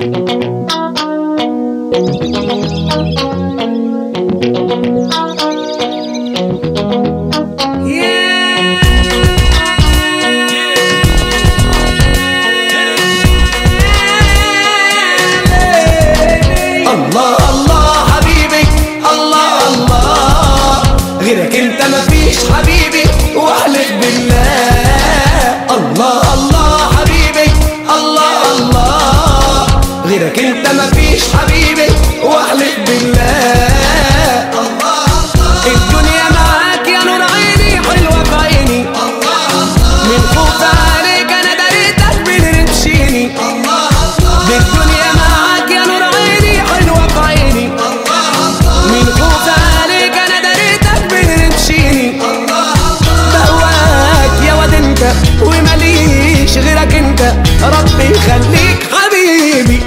غيرك انت مفيش حبيبي واحلف بالله. الله الله حبيبي الله الله، غيرك انت مفيش حبيبي واحلف بالله. الدنيا معاك يا نور عيني حلوة في عيني، من خوف عليك انا دريتك بترمشيني. الدنيا معاك يا نور عيني حلوة في عيني، من خوف عليك انا دريتك بترمشيني. بهواك يا واد انت ومليش غيرك انت، ربي يخليك حبيبي.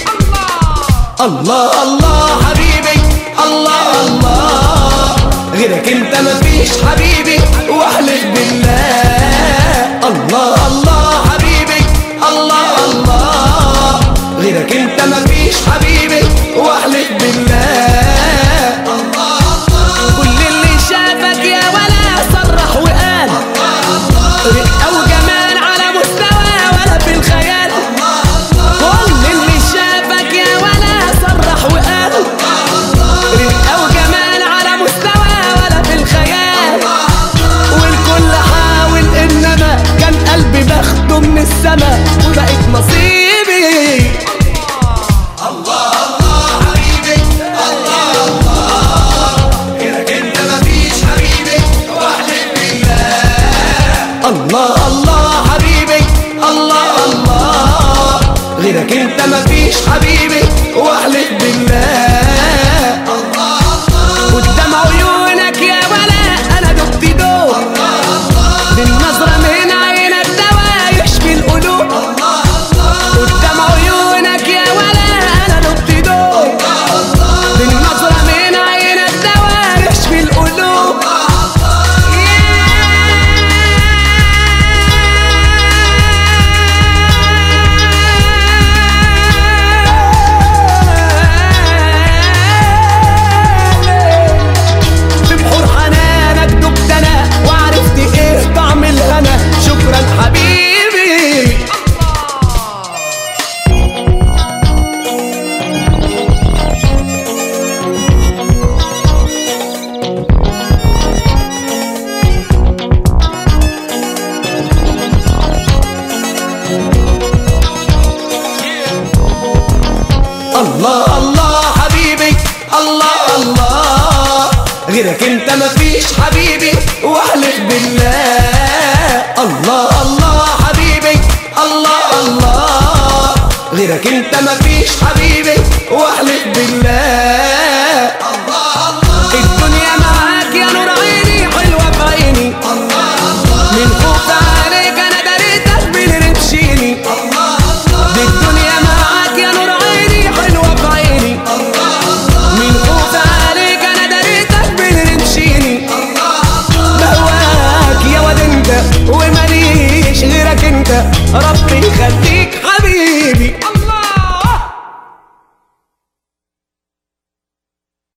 الله الله حبيبي الله الله، غيرك انت مفيش حبيبي واحلف بالله. الله الله حبيبي الله الله، غيرك انت مفيش حبيبي واحلف بالله. كل اللي شافك يا ولا صرح وقال رقة وجمال على مستوى ولا في الخيال. كل اللي شافك يا ولا صرح وقال رقة وجمال على مستوى ولا في الخيال. والكل حاول انما كان قلبي باخده من السما وبقيت نصيبي. الله الله حبيبي الله الله، غيرك انت مفيش حبيبي واحلف بالله. الله الله حبيبي الله الله، غيرك انت مفيش حبيبي واحلف بالله. قدام عيونك يا ولا انا دبت دوب، بالنظرة من عينك دوا يشفي القلوب. قدام عيونك يا ولا انا دبت دوب، بالنظرة من عينك دوا يشفي القلوب. ببحور حنانك دبت انا وعرفت ايه طعم الهنا، شكرا حبيبي. الله الله حبيبي الله الله، غيرك انت مفيش حبيبي واحلف بالله. الله الله حبيبي الله الله، غيرك انت مفيش حبيبي واحلف بالله. الدنيا معاك يا نور عيني حلوة في عيني، من خوف